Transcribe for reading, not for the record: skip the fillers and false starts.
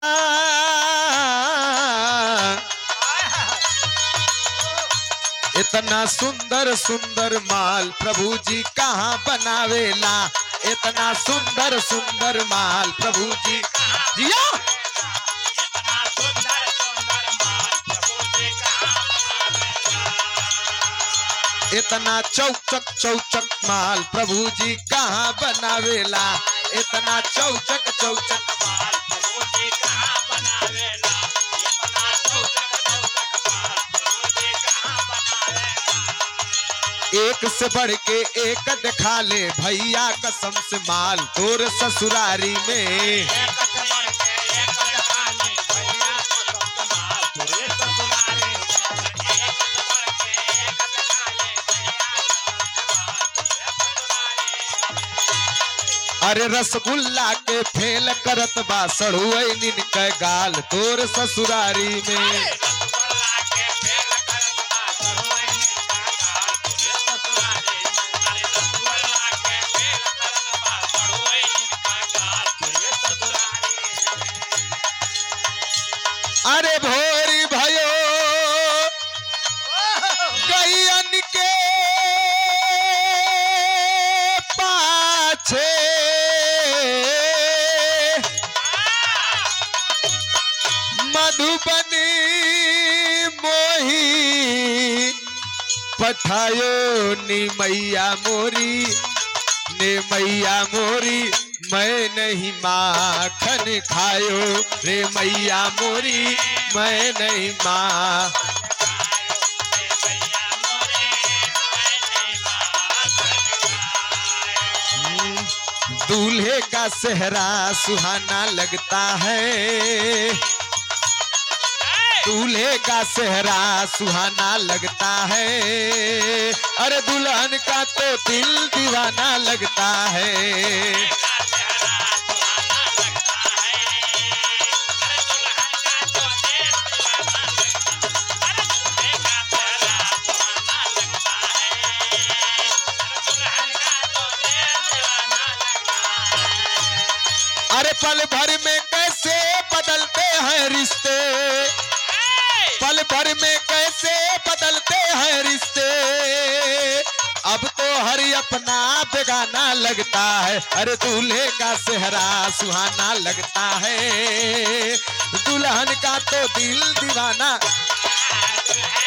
इतना सुंदर सुंदर माल प्रभु जी कहाँ बनावेला। इतना सुंदर सुंदर माल प्रभु जी जिया। इतना चौचक चौचक माल प्रभु जी कहाँ बनावेला। इतना चौचक चौचक माल प्रभु जी कहाँ बनावेला। इतना चौचक चौचक माल प्रभु जी कहाँ बनावेला। एक से बढ़ के एक दिखा ले भैया कसम से माल तोर ससुरारी में। अरे रसगुल्ला के फेल करत बा सड़ुआइन के गाल तोर ससुरारी में। अरे भोरी भयो गैयन के पाछे मधुबनी मोही पठायो नी मैया मोरी ने मैया मोरी मैं नहीं माखन खायो रे मैया मोरी मैं नहीं माँ। दूल्हे का सेहरा सुहाना लगता है। दूल्हे का सेहरा सुहाना लगता है। अरे दुल्हन का तो दिल दीवाना लगता है। अरे पल भर में कैसे बदलते हैं रिश्ते। पल भर में कैसे बदलते हैं रिश्ते। अब तो हर अपना बेगाना लगता है। अरे दूल्हे का सेहरा सुहाना लगता है। दुल्हन का तो दिल दीवाना।